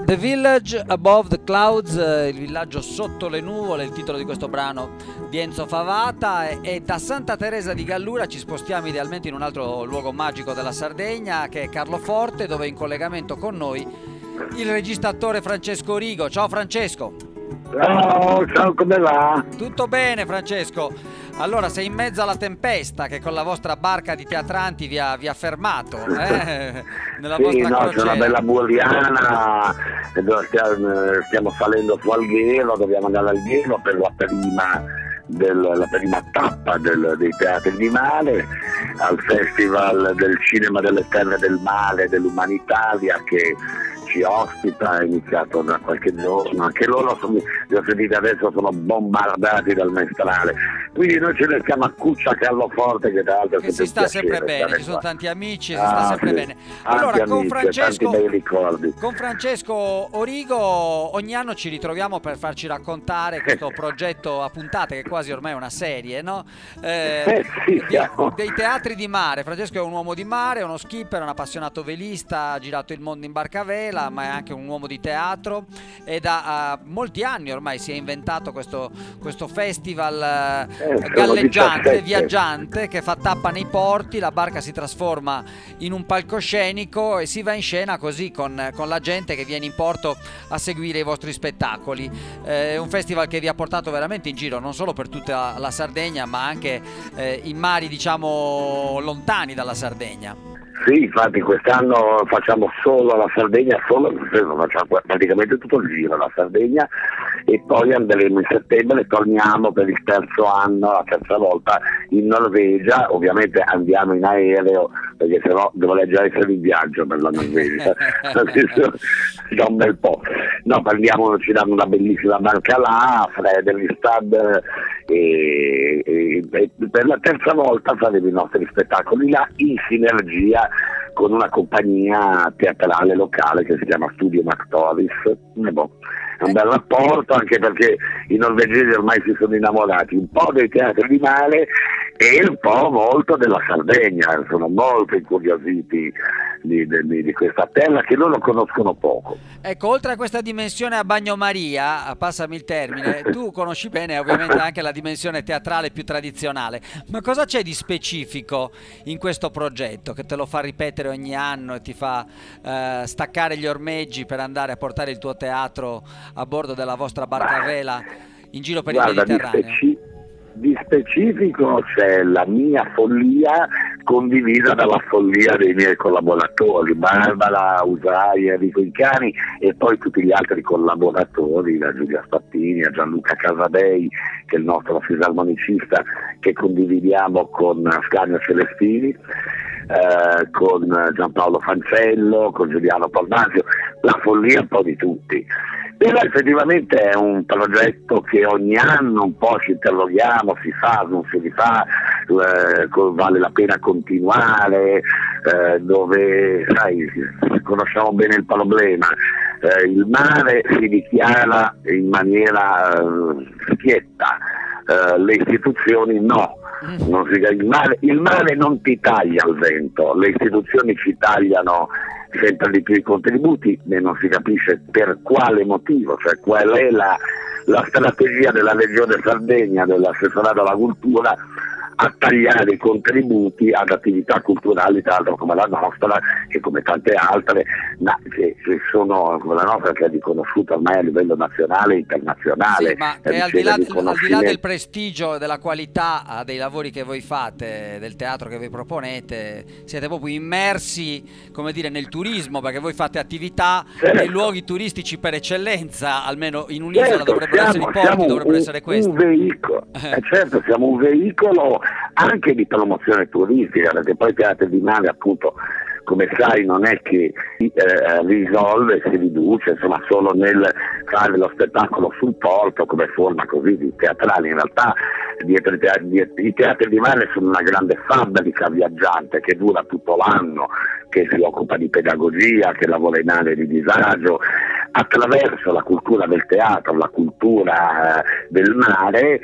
The Village Above the Clouds, il villaggio sotto le nuvole, il titolo di questo brano di Enzo Favata, e da Santa Teresa di Gallura ci spostiamo idealmente in un altro luogo magico della Sardegna, che è Carloforte, dove è in collegamento con noi il regista attore Francesco Rigo. Ciao Francesco. Ciao, come va? Tutto bene Francesco. Allora, sei in mezzo alla tempesta che con la vostra barca di teatranti vi ha fermato nella vostra crociera. C'è una bella buriana, stiamo salendo su Alghero, dobbiamo andare al Alghero per la prima tappa dei teatri di mare, al Festival del Cinema delle Terre del Mare dell'Umanitalia che ci ospita, è iniziato da qualche giorno, anche loro li ho sentiti adesso, sono bombardati dal mestrale, quindi noi ce ne stiamo a Cuccia Carloforte, che tra l'altro che si sta sempre bene, ci sono tanti amici, si sta sempre bene. Allora con Francesco Origo ogni anno ci ritroviamo per farci raccontare questo progetto a puntate, che è quasi ormai una serie, no? Dei teatri di mare. Francesco è un uomo di mare, è uno skipper, è un appassionato velista, ha girato il mondo in barcavela, ma è anche un uomo di teatro, e da molti anni ormai si è inventato questo festival galleggiante, viaggiante, che fa tappa nei porti, la barca si trasforma in un palcoscenico e si va in scena così con la gente che viene in porto a seguire i vostri spettacoli. È un festival che vi ha portato veramente in giro, non solo per tutta la Sardegna, ma anche in mari, diciamo, lontani dalla Sardegna. Sì, infatti quest'anno facciamo solo la Sardegna, facciamo praticamente tutto il giro la Sardegna, e poi andremo in settembre e torniamo per il terzo anno, la terza volta in Norvegia. Ovviamente andiamo in aereo, perché sennò dovrei già essere in viaggio per la Norvegia da un bel po'. No, ci danno una bellissima barca là, Frederikstad, e per la terza volta faremo i nostri spettacoli là in sinergia con una compagnia teatrale locale che si chiama Studio Actoris. È un bel rapporto, anche perché i norvegesi ormai si sono innamorati un po' dei teatri di mare e un po' molto della Sardegna, sono molto incuriositi di questa terra che loro conoscono poco. Ecco, oltre a questa dimensione a bagnomaria, passami il termine, tu conosci bene ovviamente anche la dimensione teatrale più tradizionale, ma cosa c'è di specifico in questo progetto che te lo fa ripetere ogni anno e ti fa staccare gli ormeggi per andare a portare il tuo teatro a bordo della vostra barca a vela in giro per il Mediterraneo? Di specifico c'è la mia follia condivisa dalla follia dei miei collaboratori, Barbara Usai, Enrico Incani, e poi tutti gli altri collaboratori, da Giulia Spattini a Gianluca Casadei, che è il nostro fisarmonicista, che condividiamo con Ascanio Celestini, con Giampaolo Fancello, con Giuliano Tornasio, la follia un po' di tutti. Però effettivamente è un progetto che ogni anno un po' ci interroghiamo, si fa, non si rifà, vale la pena continuare, dove conosciamo bene il problema. Il mare si dichiara in maniera schietta, le istituzioni no. Il mare non ti taglia il vento, le istituzioni ci tagliano sempre di più i contributi e non si capisce per quale motivo, cioè qual è la strategia della Regione Sardegna, dell'assessorato alla cultura, a tagliare i contributi ad attività culturali, tra l'altro come la nostra e come tante altre, ma che sono come la nostra, che è riconosciuta ormai a livello nazionale e internazionale. Sì, ma che al di là del prestigio e della qualità dei lavori che voi fate, del teatro che voi proponete, siete proprio immersi, come dire, nel turismo, perché voi fate attività nei luoghi turistici per eccellenza, almeno in un'isola dovrebbero essere i porti, dovrebbero essere questi. Un veicolo, certo, siamo un veicolo anche di promozione turistica, perché poi il teatro di mare, appunto, come sai, non è che risolve, si riduce, insomma, solo nel fare lo spettacolo sul porto come forma così di teatrale. In realtà dietro i teatri di mare sono una grande fabbrica viaggiante che dura tutto l'anno, che si occupa di pedagogia, che lavora in aree di disagio, attraverso la cultura del teatro, la cultura del mare,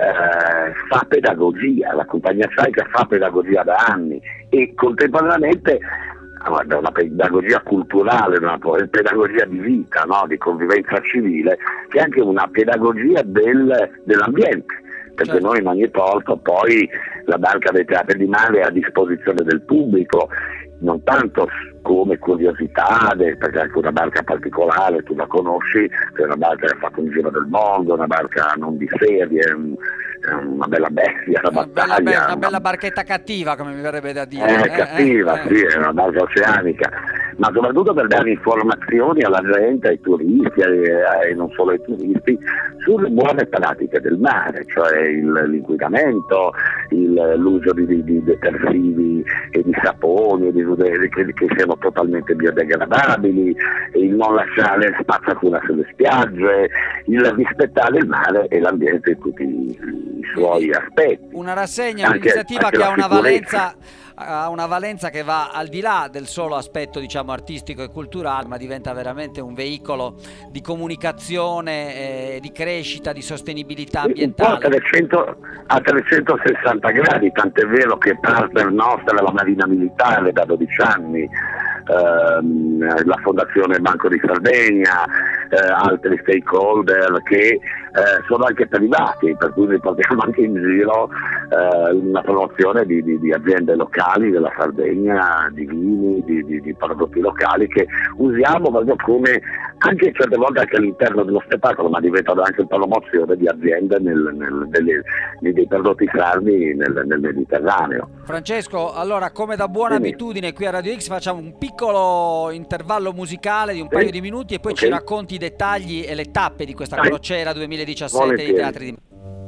fa pedagogia. La compagnia Ciaica fa pedagogia da anni e contemporaneamente guarda, una pedagogia culturale, una pedagogia di vita, no? Di convivenza civile, che è anche una pedagogia dell'ambiente, perché noi in ogni porto poi la barca dei teatri di mare è a disposizione del pubblico, non tanto come curiosità, perché è anche una barca particolare, tu la conosci, è una barca che ha fatto un giro del mondo, una barca non di serie, una bella bestia da battaglia. Una bella barchetta cattiva, come mi verrebbe da dire. Cattiva, sì, è una barca oceanica, ma soprattutto per dare informazioni alla gente, ai turisti e non solo ai turisti, sulle buone pratiche del mare, cioè l'inquinamento, l'uso di detersivi e di saponi che siano totalmente biodegradabili, il non lasciare spazzatura sulle spiagge, il rispettare il mare e l'ambiente in tutti i suoi aspetti. Una rassegna, un'iniziativa che ha una valenza che va al di là del solo aspetto, diciamo, artistico e culturale, ma diventa veramente un veicolo di comunicazione, di crescita, di sostenibilità ambientale. A 360 gradi, tant'è vero che partner nostra è la Marina Militare da 12 anni, la Fondazione Banco di Sardegna, altri stakeholder che sono anche privati, per cui noi portiamo anche in giro una promozione di aziende locali della Sardegna, di vini, di prodotti locali che usiamo proprio come anche certe volte anche all'interno dello spettacolo, ma diventano anche promozione di aziende dei prodotti sardi nel Mediterraneo. Francesco, allora, come da buona abitudine qui a Radio X facciamo un piccolo intervallo musicale di un paio di minuti e poi ci racconti i dettagli e le tappe di questa crociera 2017 dei teatri di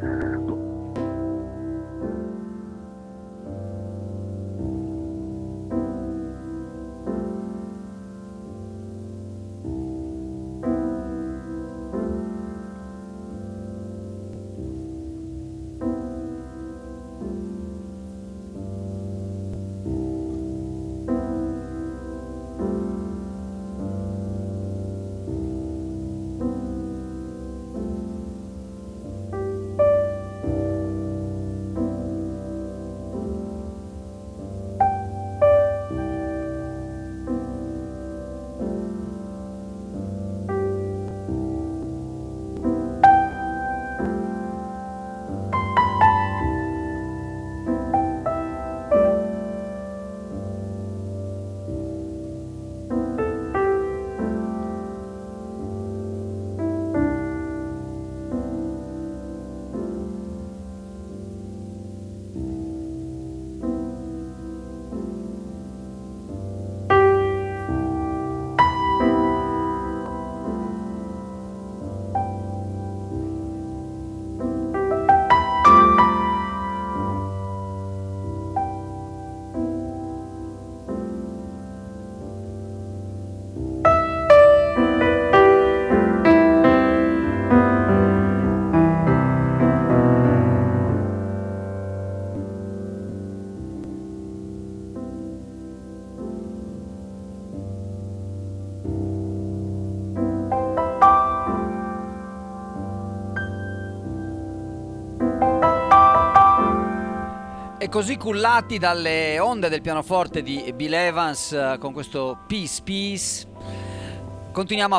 E così cullati dalle onde del pianoforte di Bill Evans con questo Peace Peace, continuiamo a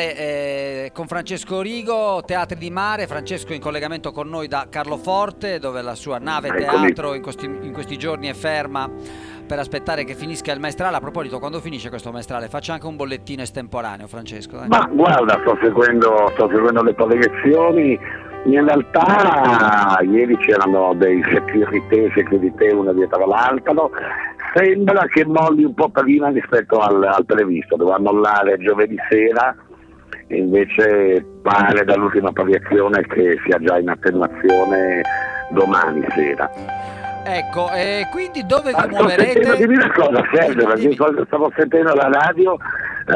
parlare con Francesco Rigo, Teatri di Mare. Francesco in collegamento con noi da Carloforte, dove la sua nave teatro in questi giorni è ferma per aspettare che finisca il maestrale. A proposito, quando finisce questo maestrale? Faccia anche un bollettino estemporaneo, Francesco. Dai. Ma guarda, sto seguendo le proiezioni. In realtà ieri c'erano dei security una dietro l'altro, sembra che molli un po' prima rispetto al previsto, doveva mollare giovedì sera, e invece pare dall'ultima proiezione che sia già in attenuazione domani sera. Ecco, e quindi dove vi muoverete? Dimmi una cosa, Sergio, perché stavo sentendo alla radio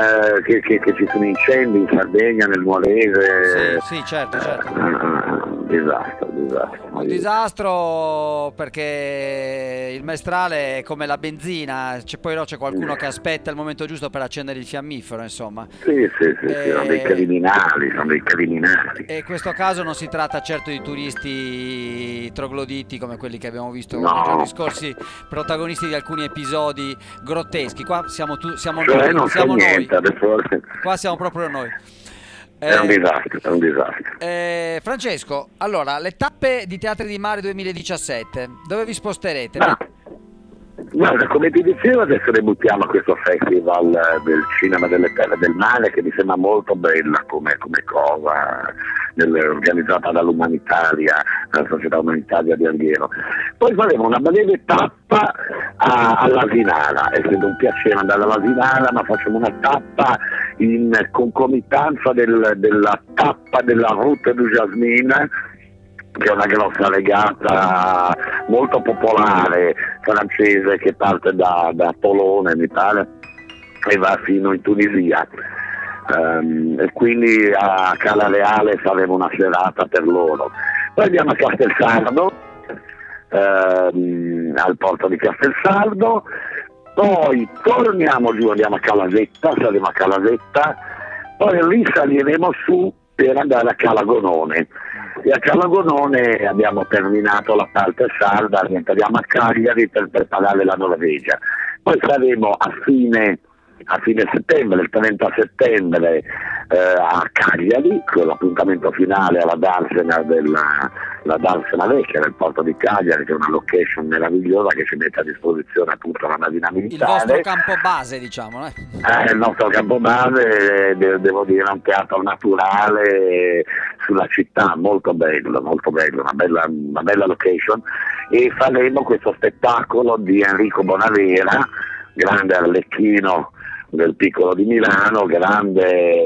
che ci sono incendi in Sardegna, nel Nuolese. Sì, certo. Un disastro, perché il maestrale è come la benzina, c'è qualcuno che aspetta il momento giusto per accendere il fiammifero, insomma. Sì, sono dei criminali. E in questo caso non si tratta certo di turisti trogloditi come quelli che abbiamo visto nei No. giorni scorsi, protagonisti di alcuni episodi grotteschi. Qua siamo Cioè, non c'è niente, adesso qua siamo proprio noi. è un disastro. Francesco, allora, le tappe di Teatri di Mare 2017, dove vi sposterete? Guarda, come ti dicevo, adesso debuttiamo a questo festival del cinema delle terre del mare, che mi sembra molto bella come cosa, organizzata dall'Umanitaria, la società umanitaria di Alghero. Poi faremo una breve tappa all'Asinara, essendo un piacere andare all'Asinara, ma facciamo una tappa in concomitanza della tappa della Route du Jasmin, che è una grossa regata molto popolare francese che parte da Tolone, mi pare, e va fino in Tunisia. E quindi a Cala Reale faremo una serata per loro. Poi andiamo a Castelsardo, al porto di Castelsardo, poi torniamo giù, andiamo a Calasetta, saremo a Calasetta, poi risaliremo su per andare a Calagonone. E a Calagonone abbiamo terminato la parte sarda, rientriamo a Cagliari per preparare la Norvegia. Poi saremo a fine settembre, il 30 settembre, a Cagliari, con l'appuntamento finale alla Darsena vecchia del porto di Cagliari, che è una location meravigliosa che ci mette a disposizione appunto la navina militare. Il vostro campo base, diciamo, il nostro campo base, devo dire, è un teatro naturale sulla città, molto bello, una bella location, e faremo questo spettacolo di Enrico Bonavera, grande arlecchino del Piccolo di Milano, grande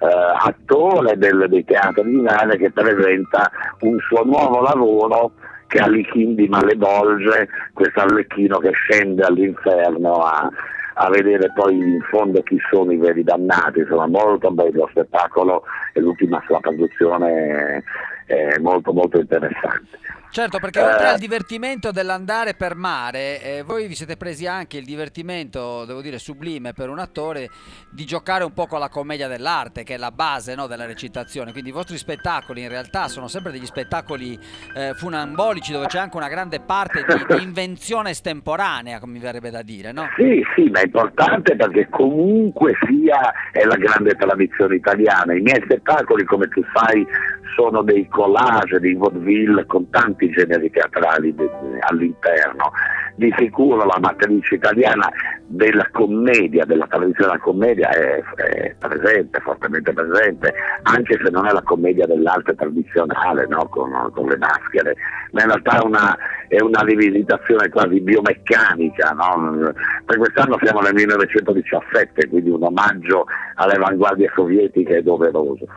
attore dei teatri di Milano, che presenta un suo nuovo lavoro che è Lichin di Malebolge, questo arlecchino che scende all'inferno a vedere poi in fondo chi sono i veri dannati. Insomma, molto bello spettacolo, e l'ultima sua produzione è molto molto interessante. Certo, perché oltre al divertimento dell'andare per mare, voi vi siete presi anche il divertimento, devo dire sublime per un attore, di giocare un po' con la commedia dell'arte, che è la base, no, della recitazione. Quindi i vostri spettacoli in realtà sono sempre degli spettacoli funambolici, dove c'è anche una grande parte di invenzione estemporanea, come mi verrebbe da dire, no? Sì, ma è importante, perché comunque sia è la grande tradizione italiana. I miei spettacoli, come tu sai, sono dei collage, dei vaudeville con tanti generi teatrali all'interno. Di sicuro la matrice italiana della commedia, della tradizione della commedia è presente, fortemente presente, anche se non è la commedia dell'arte tradizionale, no? con le maschere, ma in realtà è una rivisitazione quasi biomeccanica, no? Per quest'anno siamo nel 1917, quindi un omaggio alle avanguardie sovietiche è doveroso.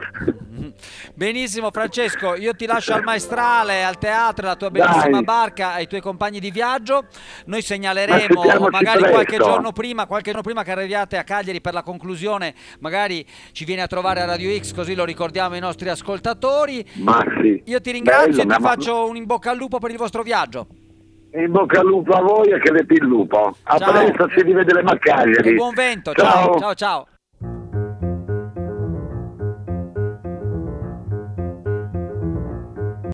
Benissimo Francesco, io ti lascio al maestrale, al teatro, alla tua bellissima barca, ai tuoi compagni di viaggio. Noi segnaleremo magari qualche giorno prima che arriviate a Cagliari per la conclusione, magari ci vieni a trovare a Radio X, così lo ricordiamo ai nostri ascoltatori. Ma sì. Io ti ringrazio e ti faccio un in bocca al lupo per il vostro viaggio. In bocca al lupo a voi e che vedi il lupo. A presto, ci rivedremo a Cagliari. E buon vento, ciao.